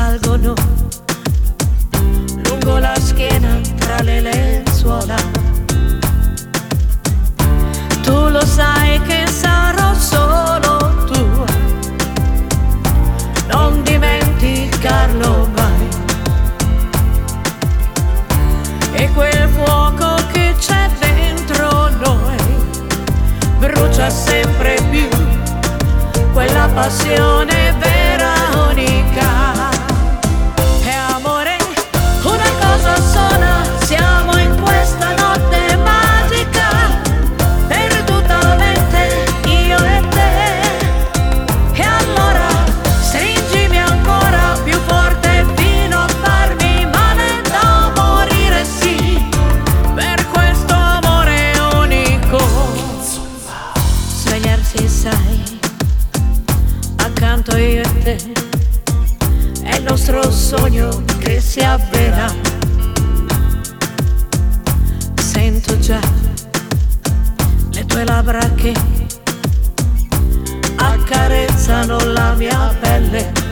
salgono lungo la schiena tra le lenzuola. Tu lo sai che sarò solo tua, non dimenticarlo mai. E quel fuoco che c'è dentro noi brucia sempre più, quella passione vera, unica. E amore, una cosa sola, siamo in questa notte magica, perdutamente io e te. E allora stringimi ancora più forte fino a farmi male da morire, sì, per questo amore unico. Svegliarsi, sai, accanto io e te, è il nostro sogno che si avvera. Sento già le tue labbra che accarezzano la mia pelle.